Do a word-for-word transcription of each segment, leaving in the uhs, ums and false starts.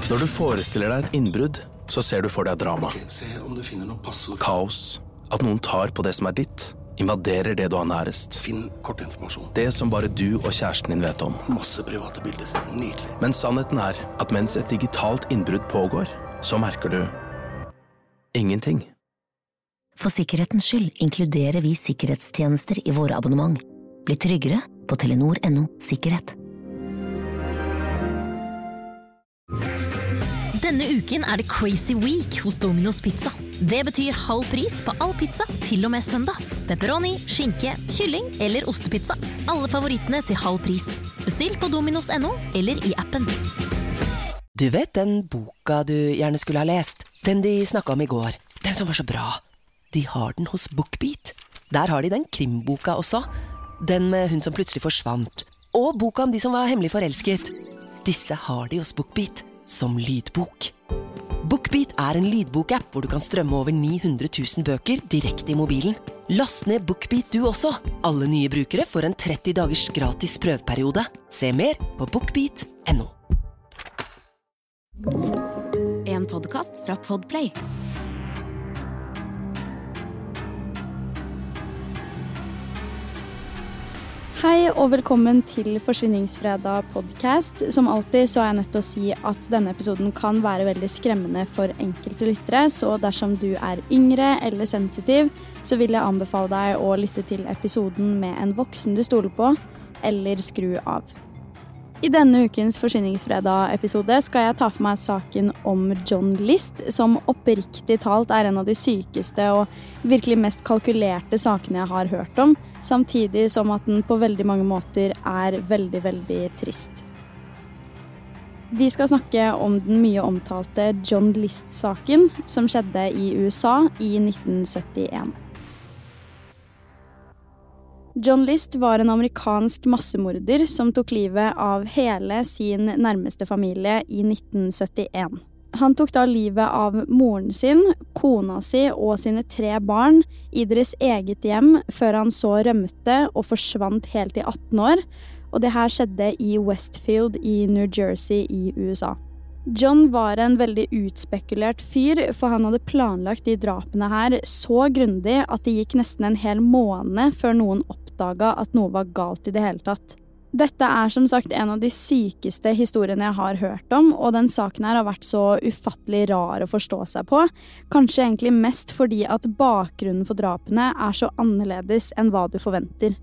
Når du forestiller deg et innbrudd, så ser du for deg drama. Okay, se om du finner noen passord. Kaos. At noen tar på det som er ditt. Invaderer det du har nærest. Finn kortinformasjon. Det som bare du og kjæresten din vet om. Masse private bilder. Nydelig. Men sannheten er at mens et digitalt innbrudd pågår, så merker du ingenting. For sikkerhetens skyld inkluderer vi sikkerhetstjenester i våre abonnement. Bli tryggere på telenor punktum no sikkerhet. Denne uken er det Crazy Week hos Domino's Pizza. Det betyr halv pris på all pizza til og med søndag. Pepperoni, skinke, kylling eller ostepizza. Alle favorittene til halv pris. Bestill på dominos punktum no eller i appen. Du vet den boka du gjerne skulle ha lest? Den de snakket om i går. Den som var så bra. De har den hos BookBeat. Der har de den krimboka også. Den med hun som plutselig forsvant. Og boka om de som var hemmelig forelsket. Disse har de hos BookBeat. Som lydbok. BookBeat er en lydbok-app hvor du kan strømme over ni hundre tusen bøker direkte i mobilen. Last ned BookBeat du også. Alle nye brukere får en tretti dagers gratis prøveperiode. Se mer på bookbeat punktum no. En podcast fra Podplay. Hei og velkommen til Forsvinningsfredag podcast. Som alltid så er jeg nødt til å si at denne episoden kan være veldig skremmende for enkelte lyttere, så dersom du er yngre eller sensitiv, så vil jeg anbefale deg å lytte til episoden med en voksen du stoler på, eller skru av. I denne ukens Forsvinningsfredag-episode skal jeg ta for meg saken om John List, som oppriktig talt er en av de sykeste og virkelig mest kalkulerte sakene jeg har hørt om, samtidig som at den på veldig mange måter er veldig, veldig trist. Vi skal snakke om den mye omtalte John List-saken, som skjedde i U S A i nitten syttien. John List var en amerikansk massemorder som tok livet av hele sin nærmeste familie i nitten syttien. Han tok da livet av moren sin, kona si og sine tre barn i deres eget hjem før han så rømte og forsvant helt i atten år, og det her skjedde i Westfield i New Jersey i U S A. John var en veldig utspekulert fyr, for han hadde planlagt de drapene her så grundig at det gikk nesten en hel måned før noen oppdaga at noe var galt i det hele tatt. Dette er som sagt en av de sykeste historiene jeg har hørt om, og den saken her har vært så ufattelig rar å forstå seg på, kanskje egentlig mest fordi at bakgrunnen for drapene er så annerledes enn hva du forventer.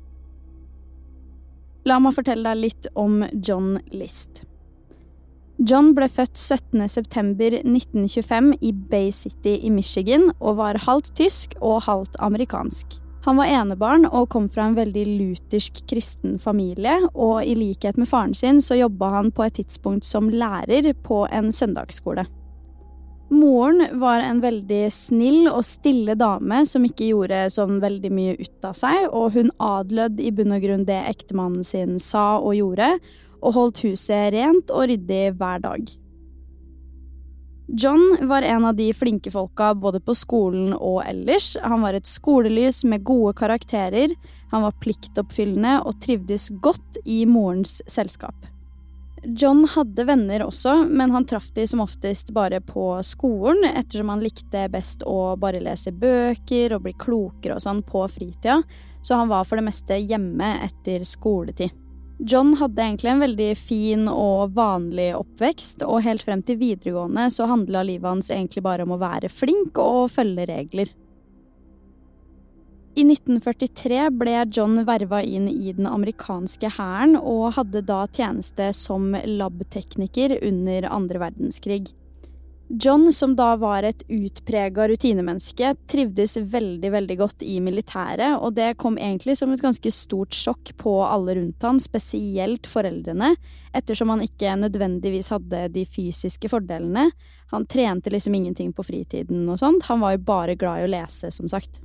La meg fortelle deg litt om John List. John ble født syttende september nitten tjuefem i Bay City i Michigan og var halvt tysk og halvt amerikansk. Han var enebarn og kom fra en veldig luthersk kristen familie, og i likhet med faren sin så jobbet han på et tidspunkt som lærer på en søndagsskole. Moren var en veldig snill og stille dame som ikke gjorde sånn veldig mye ut av seg, og hun adlød i bunn og grunn det ektemannen sin sa og gjorde, og holdt huset rent og ryddig hver dag. John var en av de flinke folka både på skolen og ellers. Han var et skolelys med gode karakterer, han var pliktoppfyllende og trivdes godt i morens selskap. John hadde venner også, men han traff de som oftest bare på skolen, ettersom han likte best å bare lese bøker og bli klokere og sånn på fritida, så han var for det meste hjemme etter skoletid. John hadde egentlig en veldig fin og vanlig oppvekst, og helt frem til videregående så handlet livet hans egentlig bare om å være flink og følge regler. I nitten førtitre ble John vervet inn i den amerikanske hæren og hadde da tjeneste som labtekniker under andre verdenskrig. John, som da var et utpreget rutinemenneske, trivdes veldig, veldig godt i militæret, og det kom egentlig som et ganske stort sjokk på alle rundt han, spesielt foreldrene, ettersom han ikke nødvendigvis hadde de fysiske fordelene. Han trente liksom ingenting på fritiden og sånt, han var jo bare glad i å lese, som sagt.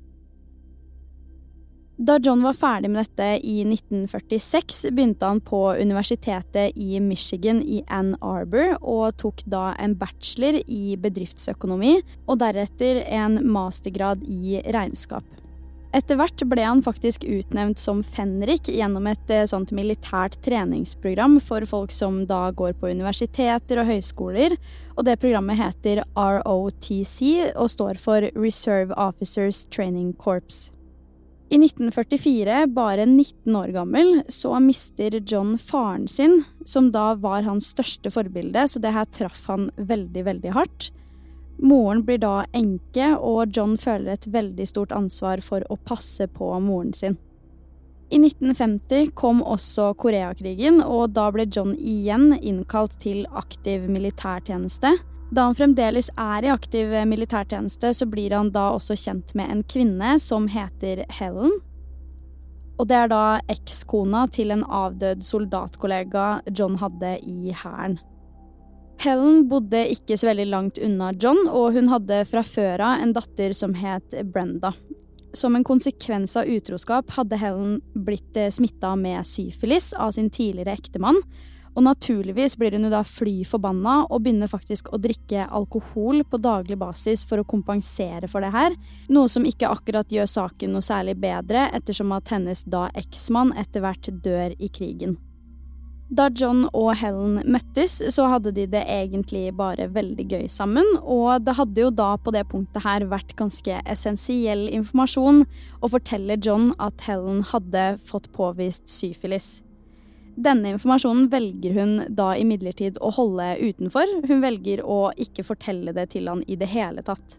Da John var ferdig med dette i nitten førtiseks, begynte han på universitetet i Michigan i Ann Arbor og tok da en bachelor i bedriftsøkonomi og deretter en mastergrad i regnskap. Etter hvert ble han faktisk utnevnt som fenrik gjennom et sånt militært treningsprogram for folk som da går på universiteter og høyskoler, og det programmet heter R O T C og står for Reserve Officers Training Corps. I nitten førtifire, bare nitten år gammel, så mister John faren sin, som da var hans største forbilde, så det her traff han veldig, veldig hardt. Moren blir da enke, og John føler et veldig stort ansvar for å passe på moren sin. I nitten femti kom også Koreakrigen, og da ble John igjen innkalt til aktiv militærtjeneste. Da han fremdeles er i aktiv militærtjeneste, så blir han da også kjent med en kvinne som heter Helen. Og det er da ekskona til en avdød soldatkollega John hadde i hæren. Helen bodde ikke så veldig langt unna John, og hun hadde fra før av en datter som het Brenda. Som en konsekvens av utroskap hadde Helen blitt smittet med syfilis av sin tidligere ektemann, og naturligvis blir hun jo da fly forbanna og begynner faktisk å drikke alkohol på daglig basis for å kompensere for det her, noe som ikke akkurat gjør saken noe særlig bedre, ettersom at hennes da eksmann etter hvert dør i krigen. Da John og Helen møttes, så hadde de det egentlig bare veldig gøy sammen, og det hadde jo da på det punktet her vært ganske essensiell informasjon å fortelle John at Helen hadde fått påvist syfilis. Denne informasjonen velger hun da imidlertid å holde utenfor. Hun velger å ikke fortelle det til han i det hele tatt.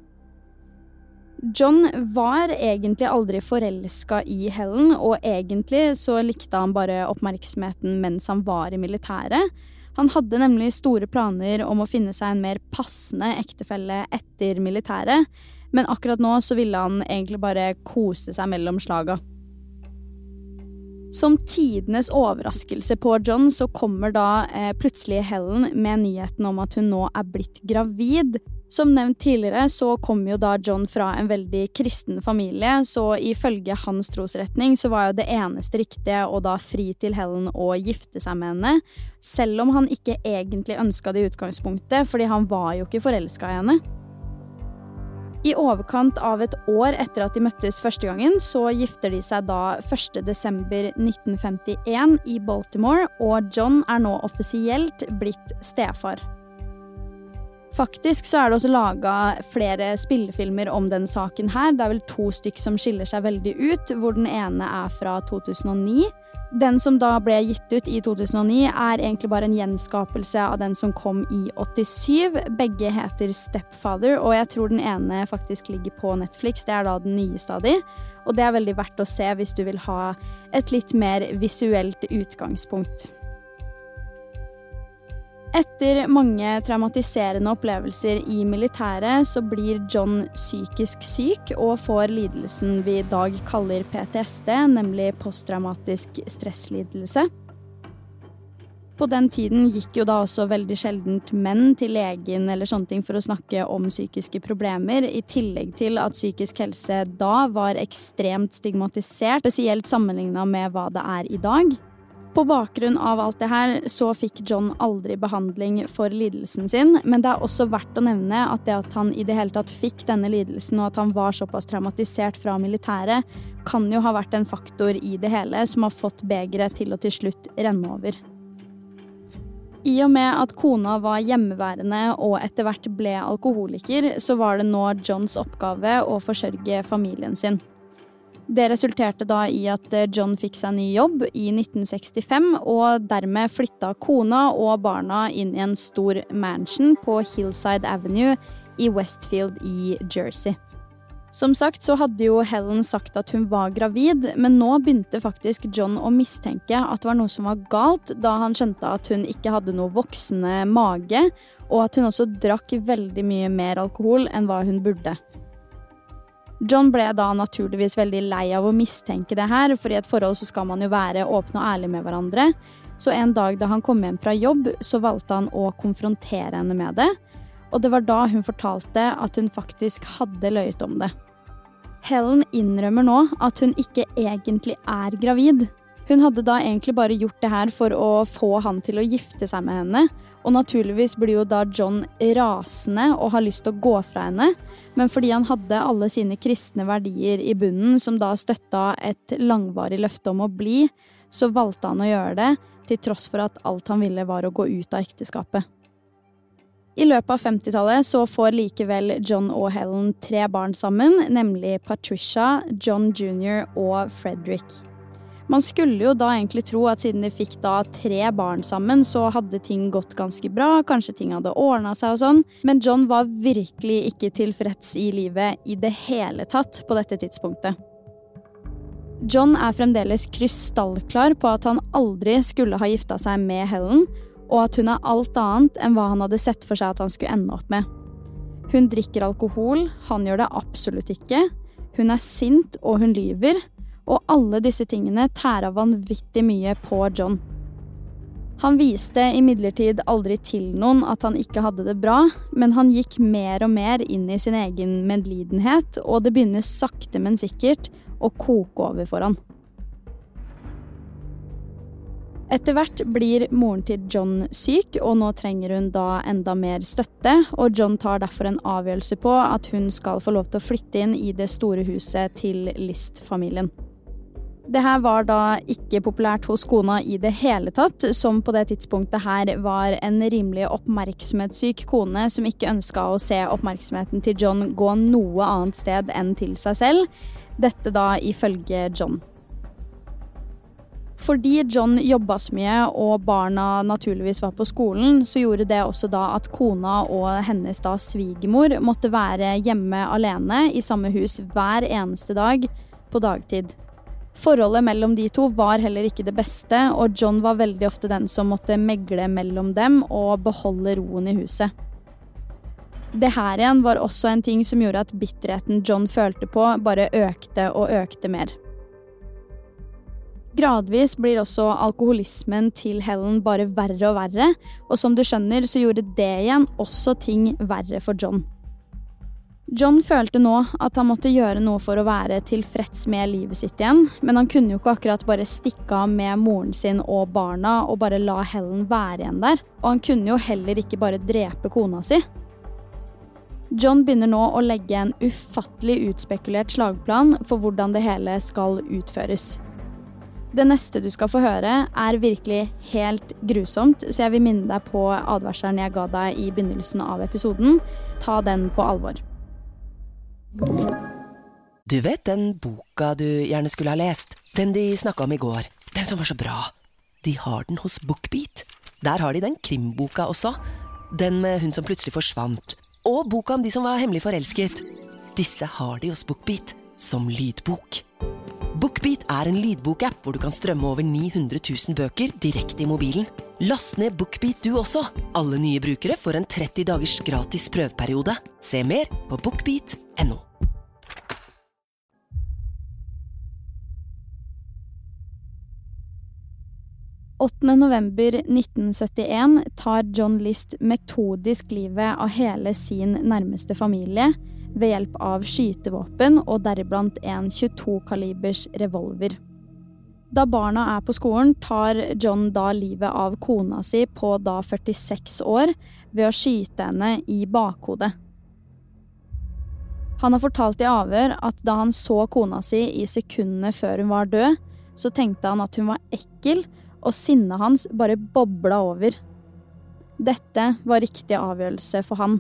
John var egentlig aldri forelsket i Helen, og egentlig så likte han bare oppmerksomheten mens han var i militæret. Han hadde nemlig store planer om å finne seg en mer passende ektefelle etter militæret, men akkurat nå så ville han egentlig bare kose seg mellom slaga. Som tidenes overraskelse på John så kommer da eh, plutselig Helen med nyheten om at hun nå er blitt gravid. Som nevnt tidligere så kom jo da John fra en veldig kristen familie, så ifølge hans trosretning så var jo det eneste riktige å da fri til Helen og gifte seg med henne, selv om han ikke egentlig ønsket det i utgangspunktet, fordi han var jo ikke forelsket i henne. I overkant av et år etter at de møttes første gangen, så gifter de seg da første desember nitten femtien i Baltimore, og John er nå offisielt blitt stefar. Faktisk så er det også laget flere spillefilmer om den saken her. Det er vel to stykk som skiller seg veldig ut, hvor den ene er fra to tusen og ni. Den som da ble gitt ut i to tusen og ni er egentlig bare en gjenskapelse av den som kom i åttisyv. Begge heter Stepfather, og jeg tror den ene faktisk ligger på Netflix. Det er da den nyeste av de, og det er veldig verdt å se hvis du vil ha et litt mer visuelt utgangspunkt. Etter mange traumatiserende opplevelser i militæret så blir John psykisk syk og får lidelsen vi i dag kaller P T S D, nemlig posttraumatisk stresslidelse. På den tiden gikk jo da også veldig sjeldent menn til legen eller sånne ting for å snakke om psykiske problemer, i tillegg til at psykisk helse da var ekstremt stigmatisert, spesielt sammenlignet med hva det er i dag. På bakgrunn av alt det her så fikk John aldri behandling for lidelsen sin, men det er også verdt å nevne at det at han i det hele tatt fikk denne lidelsen og at han var såpass traumatisert fra militæret, kan jo ha vært en faktor i det hele som har fått begeret til å til slutt renne over. I og med at kona var hjemmeværende og etter hvert ble alkoholiker, så var det nå Johns oppgave å forsørge familien sin. Det resulterte da i at John fikk seg ny jobb i nitten sekstifem, og dermed flyttet kona og barna inn i en stor mansion på Hillside Avenue i Westfield i Jersey. Som sagt så hadde jo Helen sagt at hun var gravid, men nå begynte faktisk John å mistenke at det var noe som var galt, da han skjønte at hun ikke hadde noe voksende mage, og at hun også drakk veldig mye mer alkohol enn hva hun burde. John ble da naturligvis veldig lei av å mistenke det her, for i et forhold så skal man jo være åpne og ærlige med hverandre. Så en dag da han kom hjem fra jobb, så valgte han å konfrontere henne med det, og det var da hun fortalte at hun faktisk hadde løyet om det. Helen innrømmer nå at hun ikke egentlig er gravid. Hun hadde da egentlig bare gjort det her for å få han til å gifte seg med henne, Og naturligvis blir jo da John rasende og har lyst til å gå fra henne, men fordi han hadde alle sine kristne verdier i bunnen, som da støttet et langvarig løfte om å bli, så valgte han å gjøre det, til tross for at alt han ville var å gå ut av ekteskapet. I løpet av femtitallet så får likevel John og Helen tre barn sammen, nemlig Patricia, John junior og Frederick. Man skulle jo da egentlig tro at siden de fikk da tre barn sammen, så hadde ting gått ganske bra, kanskje ting hadde ordnet seg og sånn, men John var virkelig ikke tilfreds i livet i det hele tatt på dette tidspunktet. John er fremdeles krystallklar på at han aldri skulle ha giftet seg med Helen, og at hun er alt annet enn hva han hadde sett for seg at han skulle ende opp med. Hun drikker alkohol, han gjør det absolutt ikke, hun er sint og hun lyver, og alle disse tingene tærer vanvittig mye på John. Han viste imidlertid aldri til noen at han ikke hadde det bra, men han gikk mer og mer inn i sin egen medlidenhet, og det begynner sakte, men sikkert å koke over for han. Etter hvert blir moren til John syk, og nå trenger hun da enda mer støtte, og John tar derfor en avgjørelse på at hun skal få lov til å flytte inn i det store huset til List-familien. Det her var da ikke populært hos kona i det hele tatt, som på det tidspunktet her var en rimelig oppmerksomhetssyk kone som ikke ønsket å se oppmerksomheten til John gå noe annet sted enn til seg selv. Dette da ifølge John. Fordi John jobbet så mye og barna naturligvis var på skolen, så gjorde det også da at kona og hennes da svigermor måtte være hjemme alene i samme hus hver eneste dag på dagtid. Forholdet mellom de to var heller ikke det beste, og John var veldig ofte den som måtte megle mellom dem og beholde roen i huset. Det her igjen var også en ting som gjorde at bitterheten John følte på bare økte og økte mer. Gradvis blir også alkoholismen til Helen bare verre og verre, og som du skjønner så gjorde det igjen også ting verre for John. John følte nå at han måtte gjøre noe for å være tilfreds med livet sitt igjen, men han kunne jo ikke akkurat bare stikke av med moren sin og barna og bare la Helen være igjen der, og han kunne jo heller ikke bare drepe kona si. John begynner nå å legge en ufattelig utspekulert slagplan for hvordan det hele skal utføres. Det neste du skal få høre er virkelig helt grusomt, så jeg vil minne deg på advarselen jeg ga deg i begynnelsen av episoden. Ta den på alvor. Du vet den boka du gjerne skulle ha lest? Den de snakket om i går. Den som var så bra. De har den hos BookBeat. Der har de den krimboka også. Den med hun som plutselig forsvant. Og boka om de som var hemmelig forelsket. Disse har de hos BookBeat som lydbok. BookBeat er en lydbokapp hvor du kan strømme over ni hundre tusen bøker direkte i mobilen. Last ned BookBeat du også. Alle nye brukere får en tretti dagers gratis prøveperiode. Se mer på bookbeat punktum no. åttende november nitten syttien tar John List metodisk livet av hele sin nærmeste familie ved hjelp av skytevåpen og deriblant en tjueto kalibers revolver. Da barna er på skolen tar John da livet av kona si på da førtiseks år ved å skyte henne i bakhodet. Han har fortalt i avhør at da han så kona si i sekundene før hun var død, så tenkte han at hun var ekkel, og sinnet hans bare bobla over. Dette var riktig avgjørelse for han.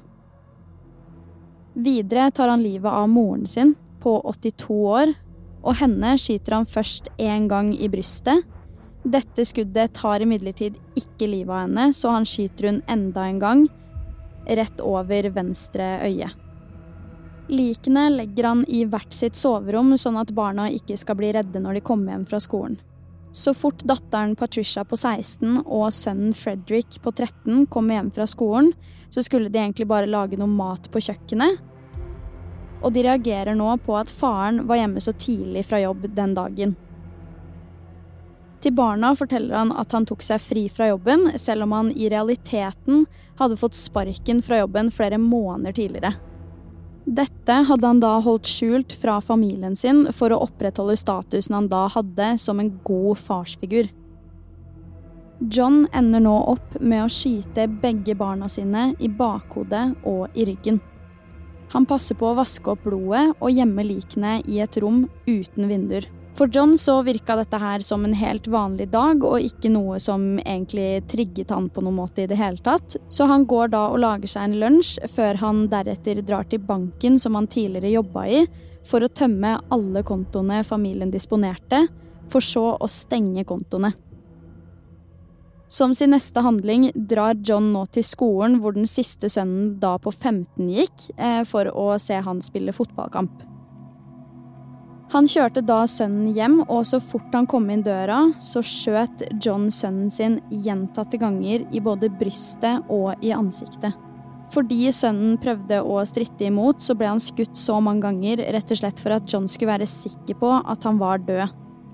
Videre tar han livet av moren sin på åttito år, og henne skyter han først en gang i brystet. Dette skuddet tar imidlertid ikke livet av henne, så han skyter hun enda en gang, rett over venstre øye. Likene legger han i hvert sitt soverom, sånn at barna ikke skal bli redde når de kommer hjem fra skolen. Så fort datteren Patricia på seksten og sønnen Frederick på tretten kommer hjem fra skolen, så skulle de egentlig bare lage noe mat på kjøkkenet. Og de reagerer nå på at faren var hjemme så tidlig fra jobb den dagen. Til barna forteller han at han tok seg fri fra jobben, selv om han i realiteten hadde fått sparken fra jobben flere måneder tidligere. Dette hadde han da holdt skjult fra familien sin for å opprettholde statusen han da hadde som en god farsfigur. John ender nå opp med å skyte begge barna sine i bakhodet og i ryggen. Han passer på å vaske opp blodet og gjemme likene i et rom uten vinduer. For John så virka dette her som en helt vanlig dag, og ikke noe som egentlig trigget han på noen måte i det hele tatt. Så han går da og lager seg en lunsj, før han deretter drar til banken som han tidligere jobbet i, for å tømme alle kontoene familien disponerte, for så å stenge kontoene. Som sin neste handling drar John nå til skolen, hvor den siste sønnen da på femten gikk, for å se han spille fotballkamp. Han kjørte da sønnen hjem, og så fort han kom inn døra, så skjøt John sønnen sin gjentatte ganger i både brystet og i ansiktet. Fordi sønnen prøvde å stritte imot, så ble han skutt så mange ganger, rett og slett for at John skulle være sikker på at han var død.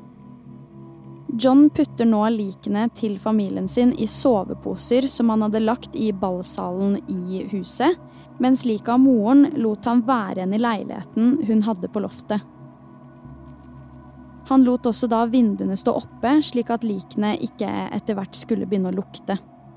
John putter nå likene til familien sin i soveposer som han hadde lagt i ballsalen i huset, mens liket av moren lot han være igjen i leiligheten hun hadde på loftet. Han lot også da vinduene stå oppe, slik at likene ikke etter hvert skulle begynne å lukte.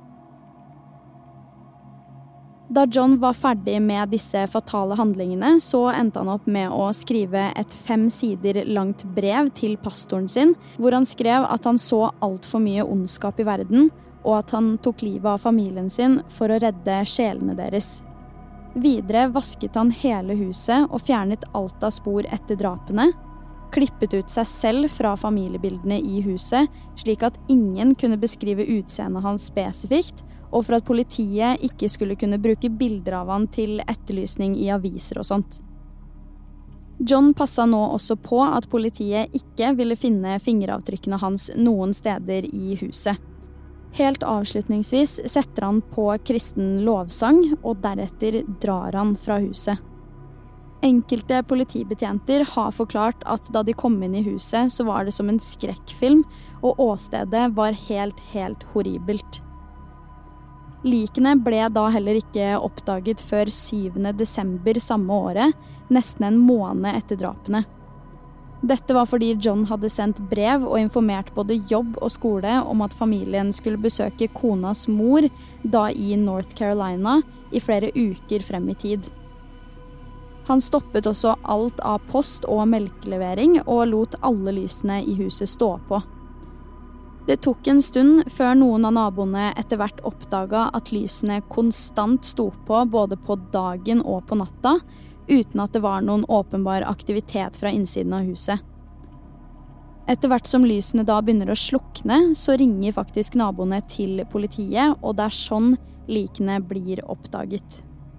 Da John var ferdig med disse fatale handlingene, så endte han opp med å skrive et fem sider langt brev til pastoren sin, hvor han skrev at han så alt for mye ondskap i verden, og at han tok livet av familien sin for å redde sjelene deres. Videre vasket han hele huset og fjernet alt av spor etter drapene, klippet ut seg selv fra familiebildene i huset, slik at ingen kunne beskrive utseendet hans spesifikt, og for at politiet ikke skulle kunne bruke bilder av han til etterlysning i aviser og sånt. John passet nå også på at politiet ikke ville finne fingeravtrykkene hans noen steder i huset. Helt avslutningsvis setter han på kristen lovsang, og deretter drar han fra huset. Enkelte politibetjenter har forklart at da de kom inn i huset, så var det som en skrekkfilm, og åstedet var helt, helt horribelt. Likene ble da heller ikke oppdaget før syvende desember samme året, nesten en måned etter drapene. Dette var fordi John hadde sendt brev og informert både jobb og skole om at familien skulle besøke konas mor, da i North Carolina, i flere uker frem i tid. Han stoppet også alt av post- og melkelevering og lot alle lysene i huset stå på. Det tok en stund før noen av naboene etter hvert oppdaget at lysene konstant sto på både på dagen og på natta, uten at det var noen åpenbar aktivitet fra innsiden av huset. Etter hvert som lysene da begynner å slukne, så ringer faktisk naboene til politiet, og det er sånn likene blir oppdaget.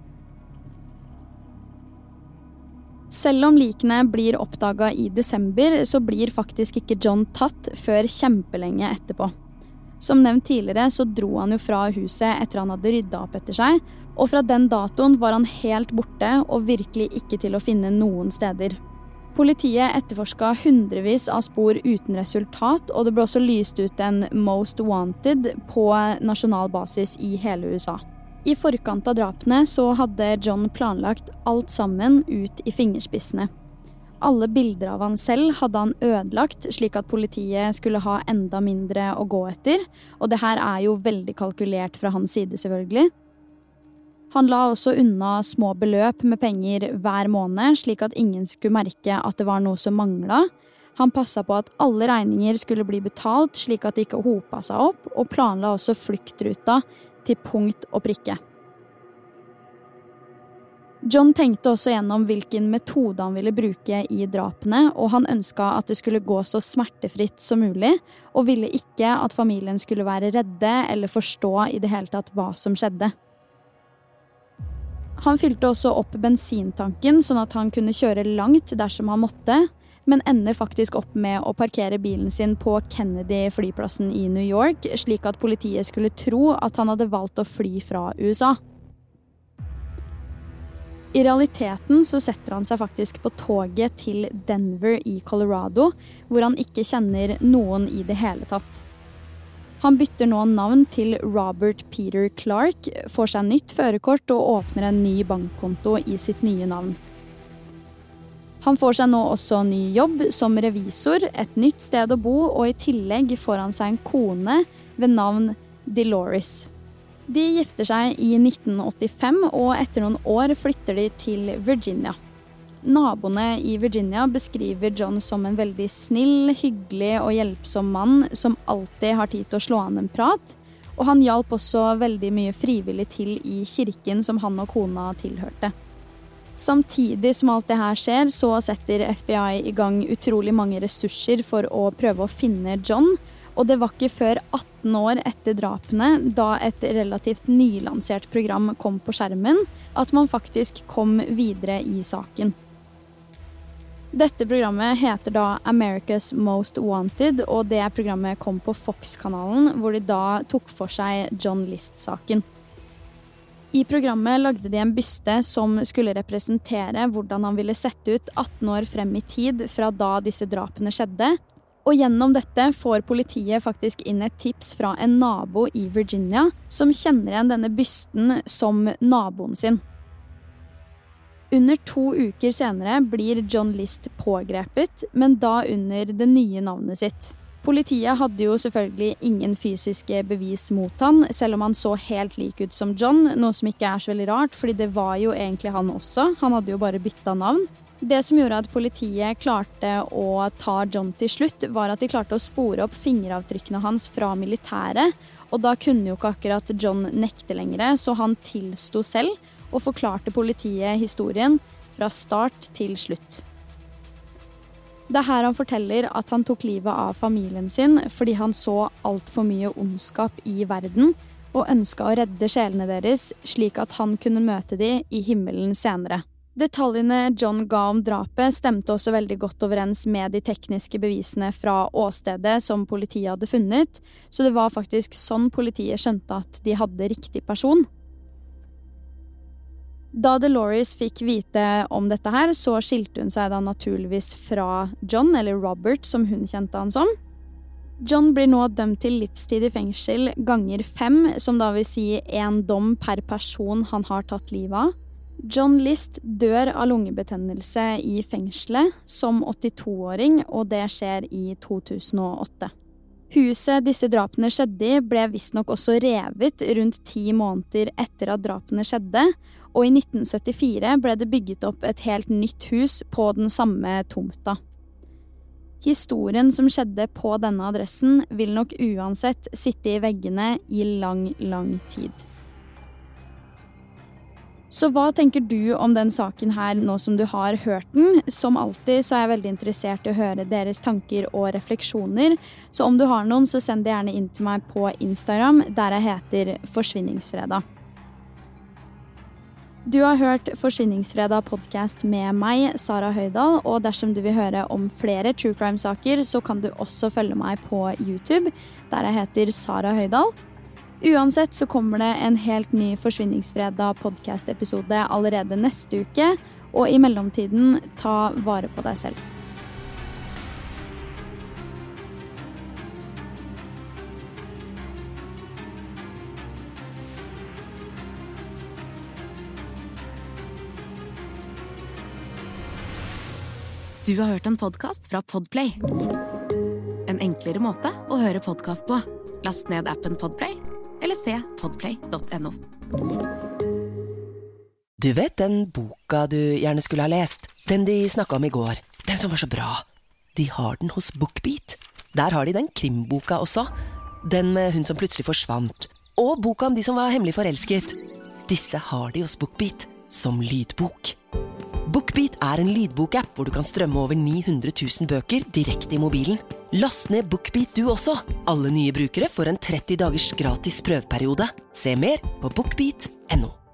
Selv om likene blir oppdaget i desember, så blir faktisk ikke John tatt før kjempelenge etterpå. Som nevnt tidligere så dro han jo fra huset etter han hadde ryddet opp etter seg, og fra den datoen var han helt borte og virkelig ikke til å finne noen steder. Politiet etterforsket hundrevis av spor uten resultat, og det ble også lyst ut en Most Wanted på nasjonal basis i hele U S A. I forkant av drapene så hadde John planlagt alt sammen ut i fingerspissene. Alle bilder av han selv hadde han ødelagt, slik at politiet skulle ha enda mindre å gå etter, og det her er jo veldig kalkulert fra hans side selvfølgelig. Han la også unna små beløp med penger hver måned, slik at ingen skulle merke at det var noe som manglet. Han passet på at alle regninger skulle bli betalt, slik at det ikke hopet seg opp, og planla også fluktruta til punkt og prikke. John tenkte også gjennom hvilken metode han ville bruke i drapene, og han ønsket at det skulle gå så smertefritt som mulig, og ville ikke at familien skulle være redde eller forstå i det hele tatt hva som skjedde. Han fylte også opp bensintanken sånn at han kunne kjøre langt dersom han måtte, men ender faktisk opp med å parkere bilen sin på Kennedy-flyplassen i New York, slik at politiet skulle tro at han hadde valgt å fly fra U S A. I realiteten så setter han seg faktisk på toget til Denver i Colorado, hvor han ikke kjenner noen i det hele tatt. Han bytter nå navn til Robert Peter Clark, får seg nytt førerkort og åpner en ny bankkonto i sitt nye navn. Han får seg nå også ny jobb som revisor, et nytt sted å bo, og i tillegg får han seg en kone ved navn Dolores. De gifter seg i nitten åttifem, og etter noen år flytter de til Virginia. Naboene i Virginia beskriver John som en veldig snill, hyggelig og hjelpsom mann som alltid har tid til å slå an en prat, og han hjalp også veldig mye frivillig til i kirken som han og kona tilhørte. Samtidig som alt det her skjer, så setter F B I i gang utrolig mange ressurser for å prøve å finne John, og det var ikke før atten år etter drapene, da et relativt nylansert program kom på skjermen, at man faktisk kom videre i saken. Dette programmet heter da America's Most Wanted, og det programmet kom på Fox-kanalen, hvor de da tok for seg John List-saken. I programmet lagde de en byste som skulle representere hvordan han ville sette ut atten år frem i tid fra da disse drapene skjedde, og gjennom dette får politiet faktisk inn et tips fra en nabo i Virginia som kjenner igjen denne bysten som naboen sin. Under to uker senere blir John List pågrepet, men da under det nye navnet sitt. Politiet hadde jo selvfølgelig ingen fysiske bevis mot han, selv om han så helt lik ut som John, noe som ikke er så veldig rart, fordi det var jo egentlig han også. Han hadde jo bare byttet navn. Det som gjorde at politiet klarte å ta John til slutt, var at de klarte å spore opp fingeravtrykkene hans fra militæret, og da kunne jo ikke akkurat John nekte lenger, så han tilsto selv og forklarte politiet historien fra start til slutt. Det er her han forteller at han tok livet av familien sin fordi han så alt for mye ondskap i verden, og ønsket å redde sjelene deres slik at han kunne møte de i himmelen senere. Detaljene John ga om drapet stemte også veldig godt overens med de tekniske bevisene fra åstedet som politiet hadde funnet, så det var faktisk sånn politiet skjønte at de hadde riktig person. Da Dolores fikk vite om dette her, så skilte hun seg da naturligvis fra John, eller Robert som hun kjente han som. John blir nå dømt til livstid i fengsel ganger fem, som da vil si en dom per person han har tatt livet av. John List dør av lungebetennelse i fengselet som åttito-åring, og det skjer i to tusen og åtte. Huset disse drapene skjedde i ble visstnok også revet rundt ti måneder etter at drapene skjedde, og i nitten syttifire ble det bygget opp et helt nytt hus på den samme tomta. Historien som skjedde på denne adressen vil nok uansett sitte i veggene i lang, lang tid. Så hva tenker du om den saken her nå som du har hørt den? Som alltid så er jeg veldig interessert i å høre deres tanker og refleksjoner, så om du har noen så send det gjerne inn til meg på Instagram, der jeg heter Forsvinningsfredag. Du har hørt Forsvinningsfredag podcast med meg, Sara Høydal, og dersom du vil høre om flere true crime-saker, så kan du også følge meg på YouTube, der jeg heter Sara Høydal. Uansett så kommer det en helt ny Forsvinningsfredag podcast-episode allerede neste uke, og i mellomtiden, ta vare på deg selv. Du har hørt en podcast fra Podplay. En enklere måte å høre podcast på. Last ned appen Podplay, eller se podplay punktum no. Du vet den boka du gjerne skulle ha lest? Den de snakket om i går. Den som var så bra. De har den hos BookBeat. Der har de den krimboka også. Den med hun som plutselig forsvant. Og boka om de som var hemmelig forelsket. Disse har de hos BookBeat som lydbok. BookBeat er en lydbokapp hvor du kan strømme over ni hundre tusen bøker direkte i mobilen. Last ned BookBeat du også. Alle nye brukere får en tretti dagers gratis prøveperiode. Se mer på bookbeat punktum no.